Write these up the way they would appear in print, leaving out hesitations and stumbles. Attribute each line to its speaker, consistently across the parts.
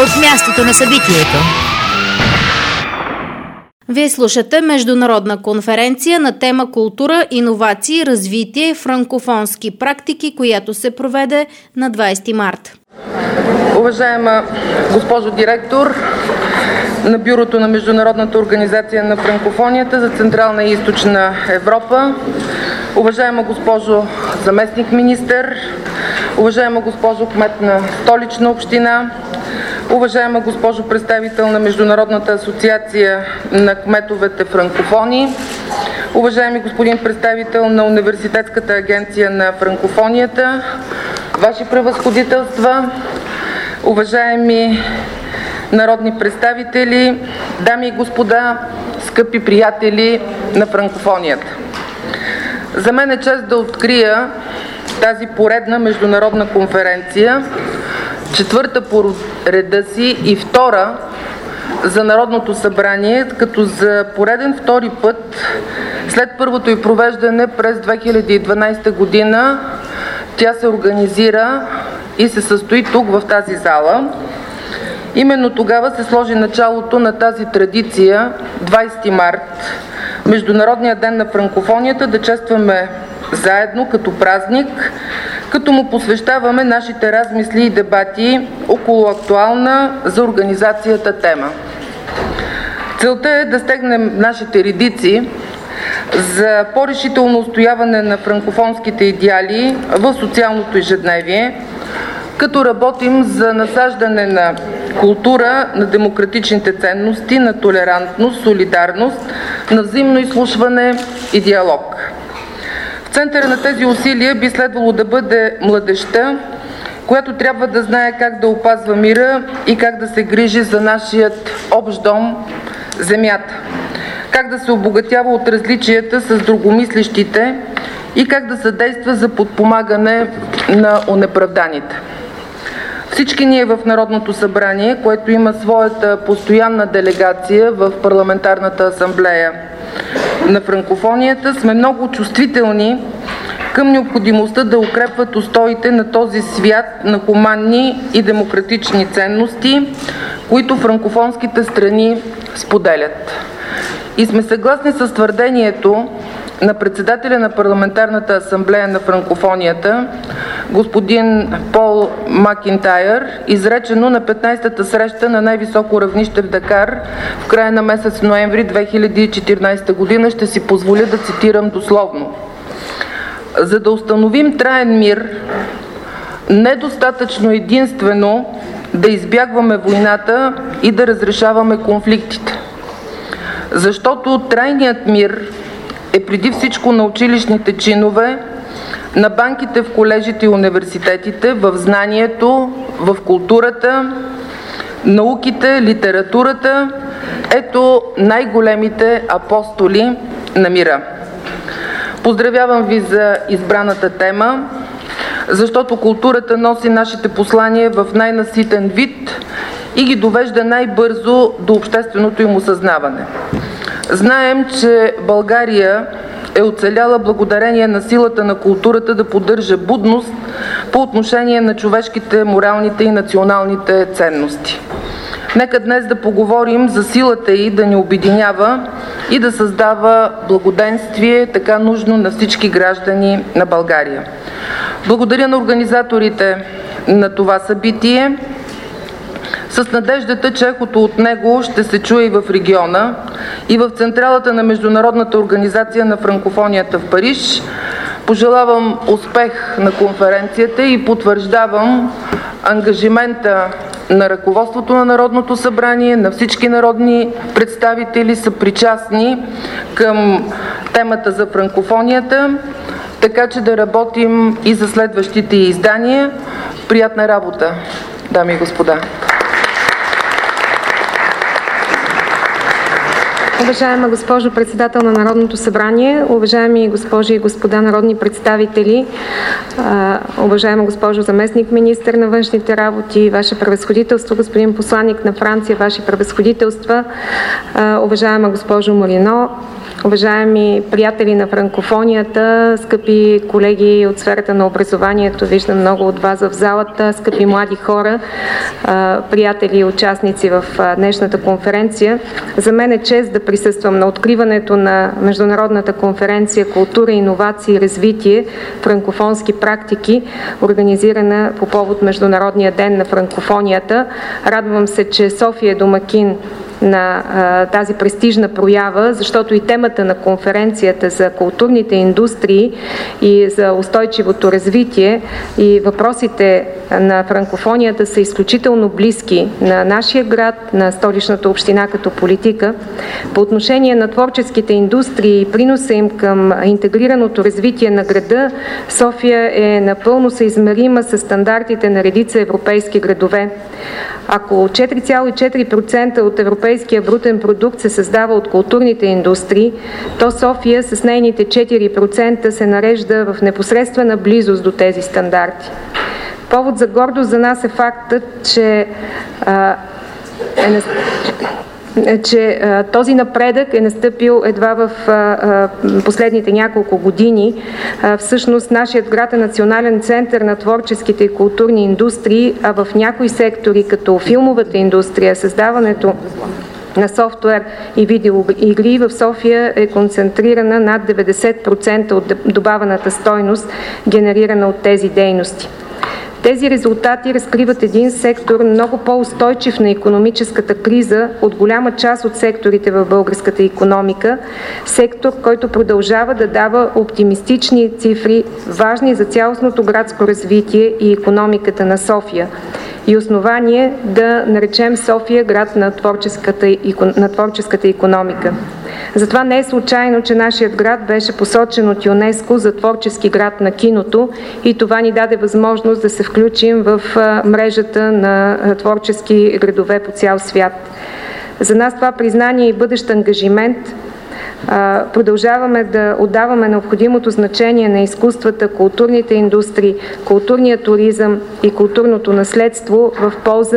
Speaker 1: от мястото на събитието. Вие слушате международна конференция на тема култура, иновации, развитие, франкофонски практики, която се проведе на 20 март.
Speaker 2: Уважаема госпожо директор на Бюрото на Международната организация на франкофонията за Централна и Източна Европа, уважаема госпожо заместник-министър, уважаема госпожо кмет на Столична община, уважаема госпожо представител на Международната асоциация на кметовете франкофони, уважаеми господин представител на Университетската агенция на франкофонията, Ваши превъзходителства, уважаеми народни представители, дами и господа, скъпи приятели на франкофонията. За мен е чест да открия тази поредна международна конференция, четвърта по реда си и втора за Народното събрание, като за пореден втори път след първото й провеждане през 2012 година тя се организира и се състои тук в тази зала. Именно тогава се сложи началото на тази традиция 20 март, Международния ден на франкофонията, да честваме заедно като празник, като му посвещаваме нашите размисли и дебати около актуална за организацията тема. Целта е да стегнем нашите редици за по-решително устояване на франкофонските идеали в социалното ежедневие, като работим за насаждане на култура на демократичните ценности, на толерантност, солидарност, на взаимно изслушване и диалог. В центъра на тези усилия би следвало да бъде младежта, която трябва да знае как да опазва мира и как да се грижи за нашият общ дом – земята, как да се обогатява от различията с другомислещите и как да съдейства за подпомагане на онеправданите. Всички ние в Народното събрание, което има своята постоянна делегация в Парламентарната асамблея на франкофонията, сме много чувствителни към необходимостта да укрепват устоите на този свят на хуманни и демократични ценности, които франкофонските страни споделят. И сме съгласни с твърдението на председателя на Парламентарната асамблея на франкофонията, господин Пол Макинтайр, изречено на 15-та среща на най-високо равнище в Дакар в края на месец ноември 2014 година. Ще си позволя да цитирам дословно. За да установим траен мир, недостатъчно единствено да избягваме войната и да разрешаваме конфликтите. Защото трайният мир е преди всичко на училищните чинове, на банките в колежите и университетите, в знанието, в културата, науките, литературата. Ето най-големите апостоли на мира. Поздравявам ви за избраната тема, защото културата носи нашите послания в най-наситен вид и ги довежда най-бързо до общественото им осъзнаване. Знаем, че България е оцеляла благодарение на силата на културата да поддържа будност по отношение на човешките, моралните и националните ценности. Нека днес да поговорим за силата й да ни обединява и да създава благоденствие, така нужно на всички граждани на България. Благодаря на организаторите на това събитие, с надеждата, че ехото от него ще се чуе и в региона, и в централата на Международната организация на франкофонията в Париж. Пожелавам успех на конференцията и потвърждавам ангажимента на ръководството на Народното събрание, на всички народни представители, съпричастни към темата за франкофонията, така че да работим и за следващите издания. Приятна работа, дами и господа!
Speaker 3: Уважаема госпожо председател на Народното събрание, уважаеми госпожи и господа народни представители, уважаема госпожо заместник министър на външните работи, Ваше превъзходителство, господин посланник на Франция, Ваши превъзходителства, уважаема госпожо Морино, уважаеми приятели на франкофонията, скъпи колеги от сферата на образованието, виждам много от вас в залата, скъпи млади хора, приятели и участници в днешната конференция. За мен е чест да присъствам на откриването на Международната конференция "Култура, иновации и развитие. Франкофонски практики", организирана по повод Международния ден на франкофонията. Радвам се, че София е домакин на тази престижна проява, защото и темата на конференцията за културните индустрии и за устойчивото развитие и въпросите на франкофонията са изключително близки на нашия град, на Столичната община като политика. По отношение на творческите индустрии и приноса им към интегрираното развитие на града, София е напълно съизмерима с стандартите на редица европейски градове. Ако 4,4% от европейския брутен продукт се създава от културните индустрии, то София с нейните 4% се нарежда в непосредствена близост до тези стандарти. Повод за гордост за нас е фактът, че този напредък е настъпил едва в последните няколко години. Всъщност нашият град е национален център на творческите и културни индустрии, а в някои сектори, като филмовата индустрия, създаването на софтуер и видеоигри, в София е концентрирана над 90% от добавената стойност, генерирана от тези дейности. Тези резултати разкриват един сектор много по-устойчив на икономическата криза от голяма част от секторите в българската икономика, сектор, който продължава да дава оптимистични цифри, важни за цялостното градско развитие и икономиката на София, и основание да наречем София град на творческата икономика. Затова не е случайно, че нашият град беше посочен от ЮНЕСКО за творчески град на киното и това ни даде възможност да се включим в мрежата на творчески градове по цял свят. За нас това признание и бъдещ ангажимент. Продължаваме да отдаваме необходимото значение на изкуствата, културните индустрии, културния туризъм и културното наследство в полза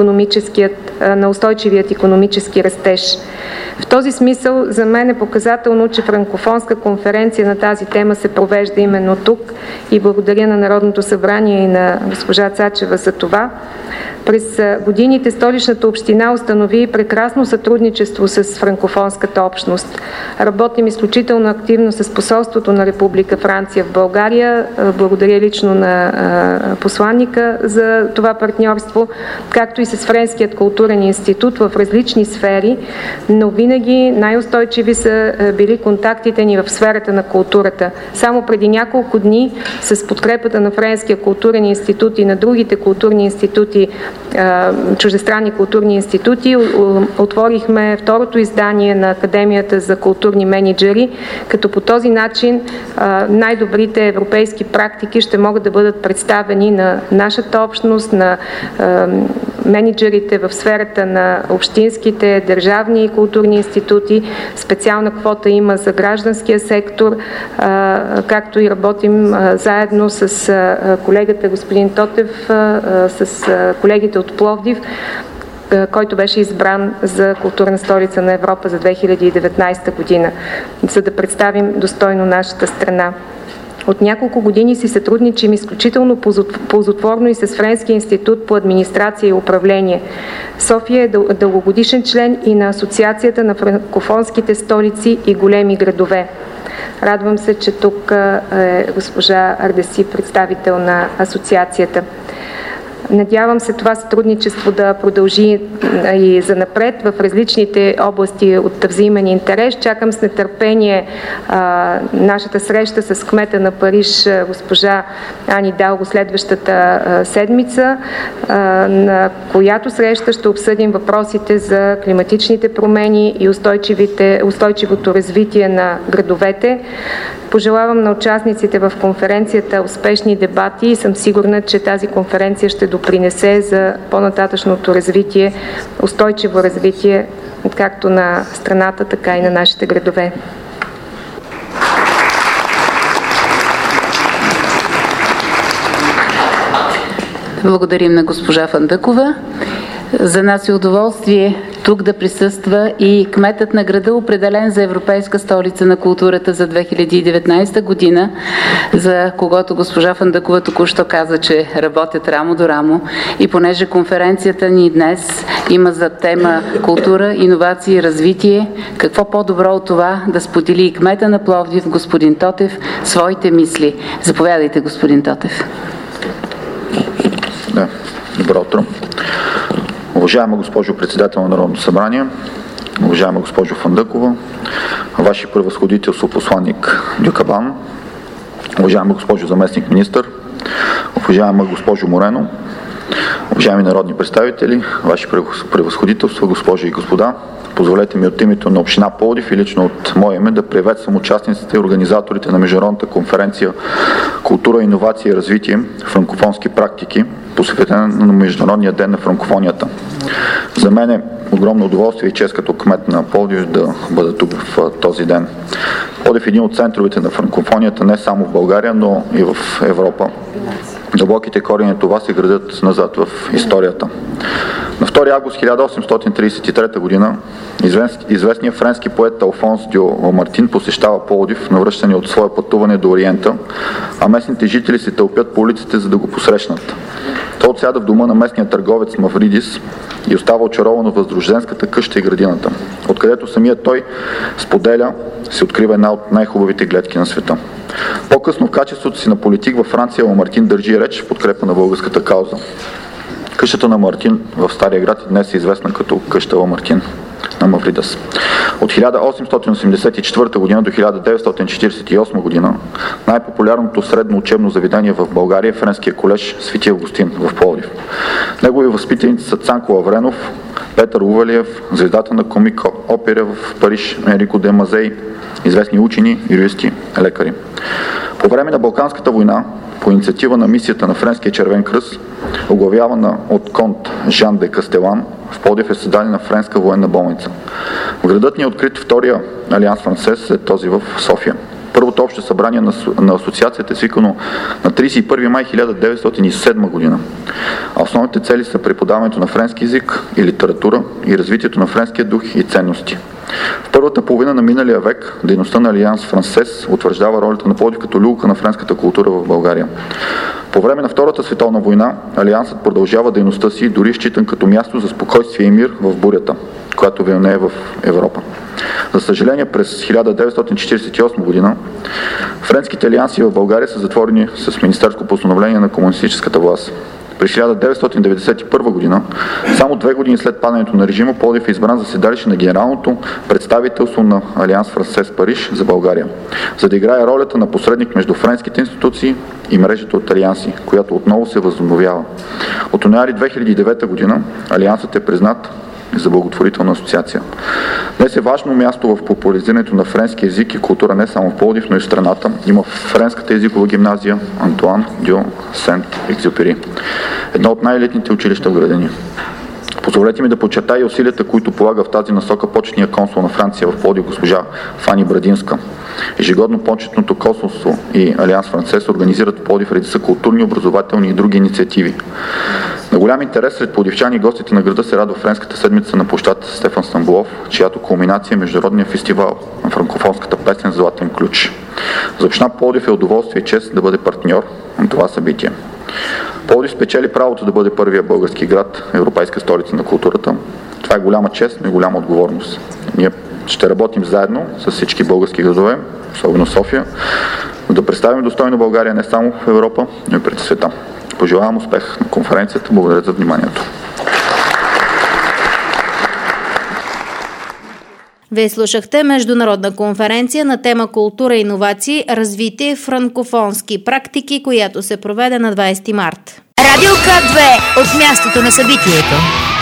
Speaker 3: на устойчивият икономически растеж. В този смисъл за мен е показателно, че франкофонска конференция на тази тема се провежда именно тук и благодаря на Народното събрание и на госпожа Цачева за това. През годините Столичната община установи прекрасно сътрудничество с франкофонската общност. Работим изключително активно с посолството на Република Франция в България. Благодаря лично на посланника за това партньорство, както и с Френският културен институт в различни сфери, но винаги най-устойчиви са били контактите ни в сферата на културата. Само преди няколко дни с подкрепата на Френския културен институт и на другите културни институти, чуждестранни културни институти, отворихме второто издание на Академията за културни мениджъри, като по този начин най-добрите европейски практики ще могат да бъдат представени на нашата общност, на мениджърите в сферата на общинските, държавни и културни институти. Специална квота има за гражданския сектор, както и работим заедно с колегата господин Тотев, с колегите от Пловдив, който беше избран за културна столица на Европа за 2019 година, за да представим достойно нашата страна. От няколко години си сътрудничим изключително ползотворно и с Френския институт по администрация и управление. София е дългогодишен член и на Асоциацията на франкофонските столици и големи градове. Радвам се, че тук е госпожа Ардеси, представител на асоциацията. Надявам се това сътрудничество да продължи и занапред в различните области от взаимен интерес. Чакам с нетърпение нашата среща с кмета на Париж, госпожа Ани Далго, следващата седмица, на която среща ще обсъдим въпросите за климатичните промени и устойчивото развитие на градовете. Пожелавам на участниците в конференцията успешни дебати и съм сигурна, че тази конференция ще допринесе за по-нататъчното развитие, устойчиво развитие както на страната, така и на нашите градове.
Speaker 4: Благодарим на госпожа Фандъкова. За нас е удоволствие тук да присъства и кметът на града, определен за Европейска столица на културата за 2019 година, за когото госпожа Фандъкова току-що каза, че работят рамо до рамо. И понеже конференцията ни днес има за тема култура, иновации и развитие, какво по-добро от това да сподели и кмета на Пловдив, господин Тотев, своите мисли. Заповядайте, господин Тотев.
Speaker 5: Да, добро утро. Уважаема госпожо председател на Народното събрание, уважаема госпожо Фандъкова, Ваше превъзходителство посланник Дюкабан, уважаема госпожо заместник министър, уважаема госпожо Морено, уважаеми народни представители, Ваше превъзходителство, госпожи и господа, позволете ми от името на община Пловдив и лично от мое име да приветствам участниците и организаторите на Международната конференция Култура, иновация и развитие, франкофонски практики, посветена на Международния ден на франкофонията. За мен е огромно удоволствие и чест като кмет на Пловдив да бъда тук в този ден. Пловдив е един от центровете на франкофонията не само в България, но и в Европа. Дълбоките корени на това се градят назад в историята. На 2 август 1833 г. известният френски поет Алфонс дю Ламартин посещава Пловдив, навръщане от свое пътуване до Ориента, а местните жители се тълпят по улиците, за да го посрещнат. Той отсяда в дома на местния търговец Мавридис и остава очарован от възрожденската къща и градината, откъдето самият той споделя, се открива една от най-хубавите гледки на света. По-късно в качеството си на политик във Франция Ламартин държи реч в подкрепа на българската кауза. Къщата на Мартин в Стария град днес е известна като къща Ламартин на Мавридас. От 1884 г. до 1948 г. най-популярното средно учебно заведение в България е Френския колеж Свети Августин в Пловдив. Негови възпитаници са Цанко Лавренов, Петър Увалиев, звездата на комик опера в Париж Енрико де Мазей, известни учени, юристи, лекари. По време на Балканската война, по инициатива на мисията на Френския червен кръст, оглавявана от конт Жан де Кастелан, в Пловдив е създадена френска военна болница. В градът ни е открит втория Алианс Франсес, след този в София. Първото общо събрание на асоциацията е свикано на 31 май 1907 година. А основните цели са преподаването на френски език и литература и развитието на френския дух и ценности. В първата половина на миналия век дейността на Алианс Франсес утвърждава ролята на Пловдив като люлка на френската култура в България. По време на Втората световна война Алиансът продължава дейността си, дори считан като място за спокойствие и мир в бурята, която вилнее в Европа. За съжаление, през 1948 година френските алианси в България са затворени с министерско постановление на комунистическата власт. През 1991 година, само 2 години след падането на режима, Пловдив е избран за седалище на Генералното представителство на Алианс Франсес Париж за България, за да играе ролята на посредник между френските институции и мрежата от алианси, която отново се възобновява. От януари 2009 година Алиансът е признат за благотворителна асоциация. Днес е важно място в популяризирането на френски език и култура не само в Пловдив, но и в страната. Има френската езикова гимназия Антуан дю Сент-Екзюпери, едно от най-елитните училища в града ни. Позволете ми да подчертая усилията, които полага в тази насока почетния консул на Франция в Пловдив госпожа Фани Брадинска. Ежегодно почетното консулство и Алианс Франсес организират в Пловдив редица културни, образователни и други инициативи. На голям интерес сред пловдивчани и гостите на града се радва Френската седмица на площад Стефан Стамболов, чиято кулминация е Международния фестивал на франкофонската песен Златен ключ. За община Пловдив е удоволствие и чест да бъде партньор на това събитие. Пловдив спечели правото да бъде първия български град, европейска столица на културата. Това е голяма чест, но и голяма отговорност. Ние ще работим заедно с всички български градове, особено София, да представим достойно България не само в Европа, но и пред света. Пожелавам успех на конференцията. Благодаря за вниманието.
Speaker 1: Вие слушахте международна конференция на тема култура, иновации, развитие, франкофонски практики, която се проведе на 20 март.
Speaker 6: Радио К2 от мястото на събитието.